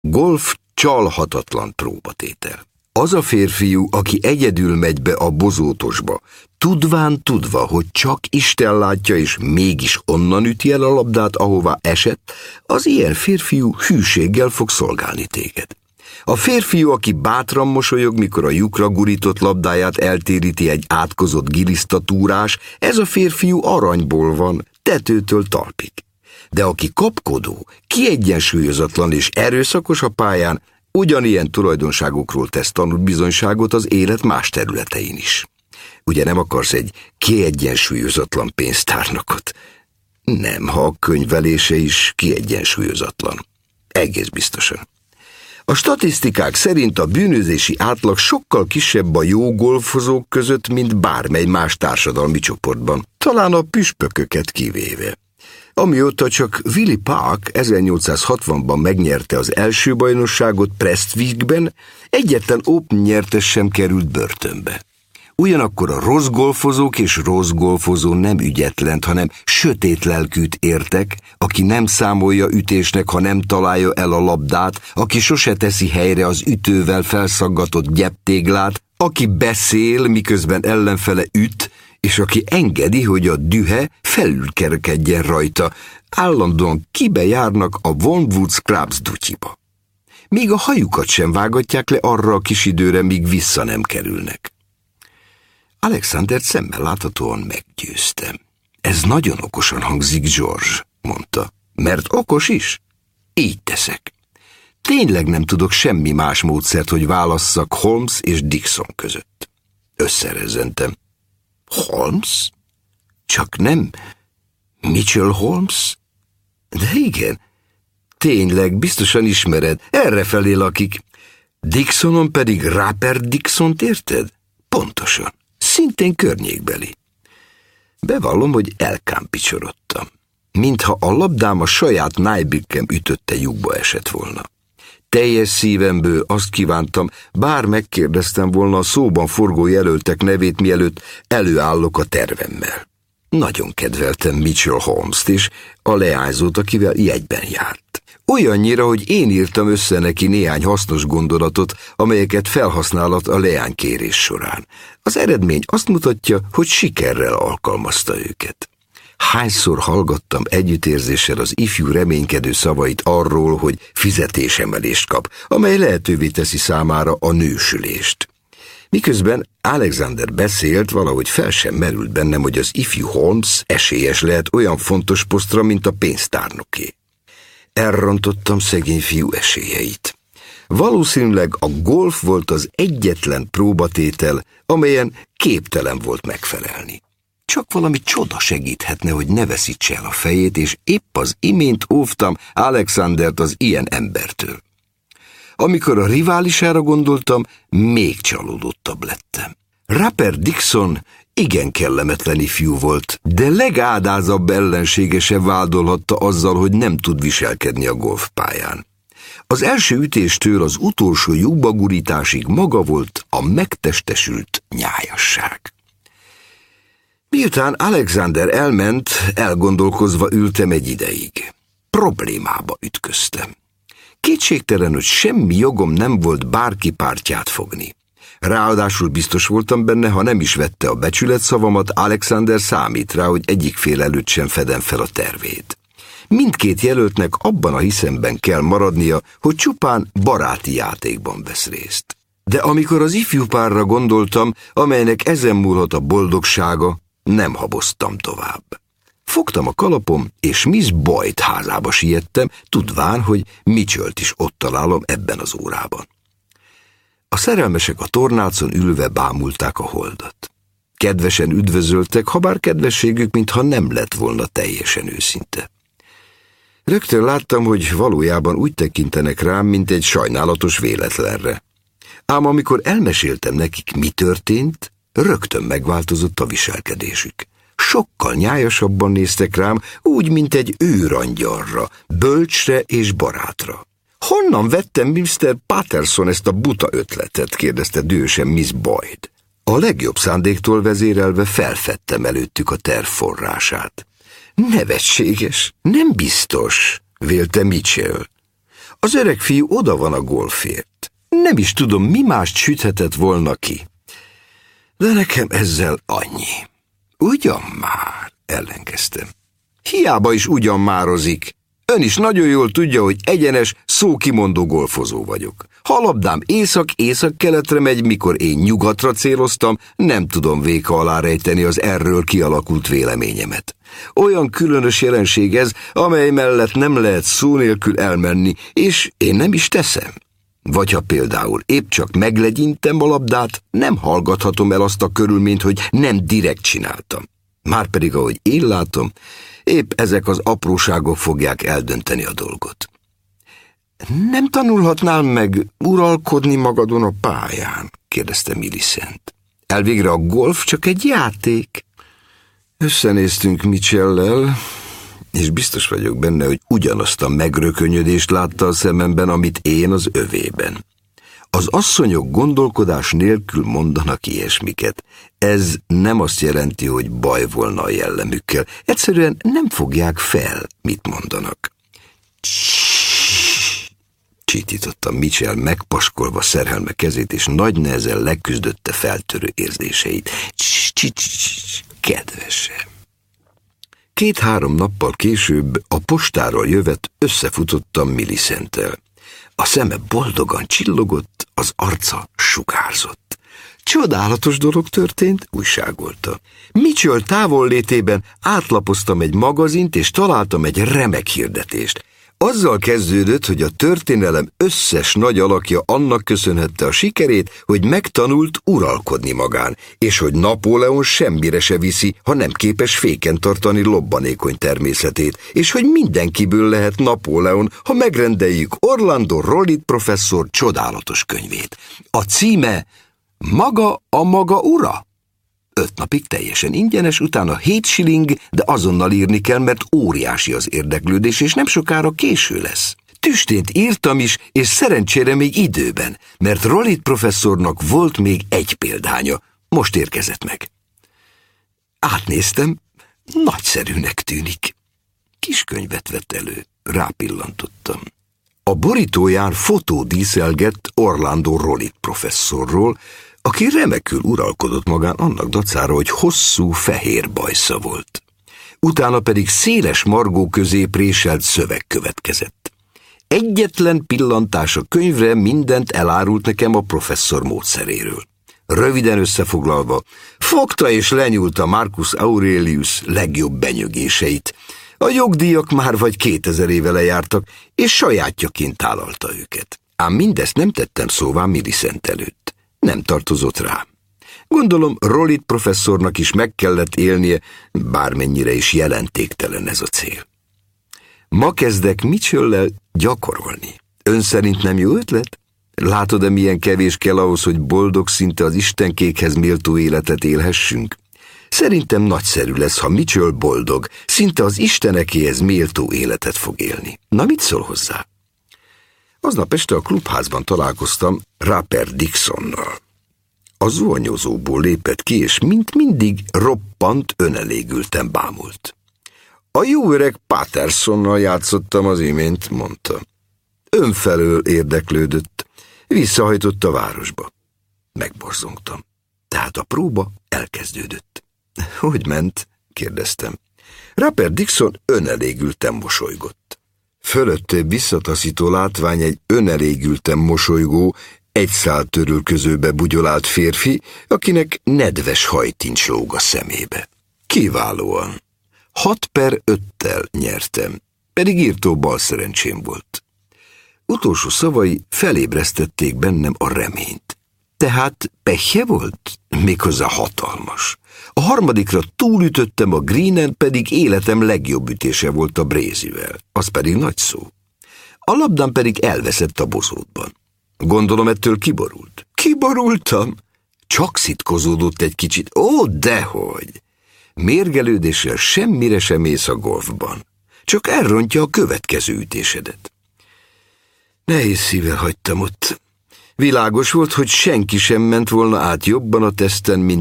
Golf csalhatatlan próbatétel. Az a férfiú, aki egyedül megy be a bozótosba, tudva, hogy csak Isten látja, és mégis onnan üti el a labdát, ahová esett, az ilyen férfiú hűséggel fog szolgálni téged. A férfiú, aki bátran mosolyog, mikor a lyukra gurított labdáját eltéríti egy átkozott gilisztatúrás, ez a férfiú aranyból van, tetőtől talpig. De aki kapkodó, kiegyensúlyozatlan és erőszakos a pályán, ugyanilyen tulajdonságokról tesz tanúbizonyságot az élet más területein is. Ugye nem akarsz egy kiegyensúlyozatlan pénztárnokot? Nem, ha a könyvelése is kiegyensúlyozatlan. Egész biztosan. A statisztikák szerint a bűnözési átlag sokkal kisebb a jó golfozók között, mint bármely más társadalmi csoportban, talán a püspököket kivéve. Amióta csak Willie Park 1860-ban megnyerte az első bajnokságot Prestwickben, egyetlen Open nyertes sem került börtönbe. Ugyanakkor a rossz golfozók és rossz golfozó nem ügyetlent, hanem sötét lelkűt értek, aki nem számolja ütésnek, ha nem találja el a labdát, aki sose teszi helyre az ütővel felszaggatott gyeptéglát, aki beszél, miközben ellenfele üt, és aki engedi, hogy a dühe felülkerekedjen rajta, állandóan kibejárnak a Wormwood Scrubs dutyiba. Míg a hajukat sem vágatják le arra a kis időre, míg vissza nem kerülnek. Alexandert szemmel láthatóan meggyőztem. Ez nagyon okosan hangzik, George, mondta. Mert okos is? Így teszek. Tényleg nem tudok semmi más módszert, hogy válasszak Holmes és Dixon között. Összerezzentem. Holmes? Csak nem Mitchell Holmes? De igen, tényleg, biztosan ismered, errefelé lakik. Dixonon pedig Rupert Dixont érted? Pontosan, szintén környékbeli. Bevallom, hogy elkámpicsorodtam, mintha a labdám a saját nájbikkem ütötte lyukba esett volna. Teljes szívemből azt kívántam, bár megkérdeztem volna a szóban forgó jelöltek nevét, mielőtt előállok a tervemmel. Nagyon kedveltem Mitchell Holmes-t is, a leányzót, akivel jegyben járt. Olyannyira, hogy én írtam össze neki néhány hasznos gondolatot, amelyeket felhasználat a leánykérés során. Az eredmény azt mutatja, hogy sikerrel alkalmazta őket. Hányszor hallgattam együttérzéssel az ifjú reménykedő szavait arról, hogy fizetésemelést kap, amely lehetővé teszi számára a nősülést. Miközben Alexander beszélt, valahogy fel sem merült bennem, hogy az ifjú Holmes esélyes lehet olyan fontos posztra, mint a pénztárnoké. Elrontottam szegény fiú esélyeit. Valószínűleg a golf volt az egyetlen próbatétel, amelyen képtelen volt megfelelni. Csak valami csoda segíthetne, hogy ne veszítse el a fejét, és épp az imént óvtam Alexandert az ilyen embertől. Amikor a riválisára gondoltam, még csalódottabb lettem. Rupert Dixon igen kellemetlen ifjú volt, de legádázabb ellensége se vádolhatta azzal, hogy nem tud viselkedni a golfpályán. Az első ütéstől az utolsó lyukbagurításig maga volt a megtestesült nyájasság. Miután Alexander elment, elgondolkozva ültem egy ideig. Problémába ütköztem. Kétségtelen, hogy semmi jogom nem volt bárki pártját fogni. Ráadásul biztos voltam benne, ha nem is vette a becsületszavamat, Alexander számít rá, hogy egyik fél előtt sem fedem fel a tervét. Mindkét jelöltnek abban a hiszemben kell maradnia, hogy csupán baráti játékban vesz részt. De amikor az ifjú párra gondoltam, amelynek ezen múlhat a boldogsága, nem haboztam tovább. Fogtam a kalapom, és Miss Boyd házába siettem, tudván, hogy Mitchellt is ott találom ebben az órában. A szerelmesek a tornácon ülve bámulták a holdat. Kedvesen üdvözöltek, habár kedvességük, mintha nem lett volna teljesen őszinte. Rögtön láttam, hogy valójában úgy tekintenek rám, mint egy sajnálatos véletlenre. Ám amikor elmeséltem nekik, mi történt, rögtön megváltozott a viselkedésük. Sokkal nyájasabban néztek rám, úgy, mint egy őrangyalra, bölcsre és barátra. Honnan vettem Mr. Patterson ezt a buta ötletet? Kérdezte dühösen Miss Boyd. A legjobb szándéktól vezérelve felfedtem előttük a terv forrását. Nevetséges, nem biztos, vélte Mitchell. Az öreg fiú oda van a golfért. Nem is tudom, mi mást süthetett volna ki. De nekem ezzel annyi. Ugyan már, ellenkeztem. Hiába is ugyan mározik. Ön is nagyon jól tudja, hogy egyenes, szókimondó golfozó vagyok. Ha a labdám észak-észak-keletre megy, mikor én nyugatra céloztam, nem tudom véka alá rejteni az erről kialakult véleményemet. Olyan különös jelenség ez, amely mellett nem lehet szó nélkül elmenni, és én nem is teszem. Vagy ha például épp csak meglegyintem a labdát, nem hallgathatom el azt a körülményt, hogy nem direkt csináltam. Márpedig, ahogy én látom, épp ezek az apróságok fogják eldönteni a dolgot. Nem tanulhatnál meg uralkodni magadon a pályán? Kérdezte Millicent. Elvégre a golf csak egy játék. Összenéztünk Mitchell-lel, és biztos vagyok benne, hogy ugyanazt a megrökönyödést látta a szememben, amit én az övében. Az asszonyok gondolkodás nélkül mondanak ilyesmiket. Ez nem azt jelenti, hogy baj volna a jellemükkel. Egyszerűen nem fogják fel, mit mondanak. Csítította Mitchell, megpaskolva szerelme kezét, és nagy nehezen leküzdötte feltörő érzéseit. Kedvesem. 2-3 nappal később a postáról jövet összefutottam Millicenttel. A szeme boldogan csillogott, az arca sugárzott. Csodálatos dolog történt, újságolta. Mitchell távollétében átlapoztam egy magazint, és találtam egy remek hirdetést. Azzal kezdődött, hogy a történelem összes nagy alakja annak köszönhette a sikerét, hogy megtanult uralkodni magán, és hogy Napóleon semmire se viszi, ha nem képes féken tartani lobbanékony természetét, és hogy mindenkiből lehet Napóleon, ha megrendeljük Orlando Rollit professzor csodálatos könyvét. A címe Maga a maga ura? 5 napig teljesen ingyenes, utána 7 shilling, de azonnal írni kell, mert óriási az érdeklődés, és nem sokára késő lesz. Tüstént írtam is, és szerencsére még időben, mert Rollit professzornak volt még egy példánya, most érkezett meg. Átnéztem, nagyszerűnek tűnik. Kiskönyvet vett elő, rápillantottam. A borítóján fotó díszelgett Orlando Rollit professzorról, aki remekül uralkodott magán annak dacára, hogy hosszú fehér bajsza volt. Utána pedig széles margó közé préselt szöveg következett. Egyetlen pillantás a könyvre mindent elárult nekem a professzor módszeréről. Röviden összefoglalva, fogta és lenyúlta Marcus Aurelius legjobb benyögéseit. A jogdíjak már vagy 2000 éve lejártak, és sajátjaként tálalta őket. Ám mindezt nem tettem szóvá Millicent előtt. Nem tartozott rám. Gondolom, Rollit professzornak is meg kellett élnie, bármennyire is jelentéktelen ez a cél. Ma kezdek Mitchell-lel gyakorolni. Ön szerint nem jó ötlet? Látod-e, milyen kevés kell ahhoz, hogy boldog, szinte az istenkékhez méltó életet élhessünk? Szerintem nagyszerű lesz, ha Mitchell boldog, szinte az istenekéhez méltó életet fog élni. Na, mit szól hozzá? Aznap este a klubházban találkoztam Rupert Dixonnal. A zuhanyozóból lépett ki, és mint mindig roppant önelégülten bámult. A jó öreg Patersonnal játszottam az imént, mondta. Önfelől érdeklődött, visszahajtott a városba. Megborzongtam. Tehát a próba elkezdődött. Hogy ment? Kérdeztem. Rupert Dixon önelégülten mosolygott. Fölötte visszataszító látvány egy önelégülten mosolygó, egy szál törülközőbe bugyolált férfi, akinek nedves hajtincs lóg a szemébe. Kiválóan. 6-5-tel nyertem, pedig írtó balszerencsém volt. Utolsó szavai felébresztették bennem a reményt. Tehát pehje volt? Méghozzá hatalmas. A harmadikra túlütöttem a greenen, pedig életem legjobb ütése volt a brézivel. Az pedig nagy szó. A labdám pedig elveszett a bozótban. Gondolom, ettől kiborult. Kiborultam? Csak szitkozódott egy kicsit. Ó, dehogy! Mérgelődéssel semmire sem ész a golfban. Csak elrontja a következő ütésedet. Nehéz szívvel hagytam ott. Világos volt, hogy senki sem ment volna át jobban a teszten, mint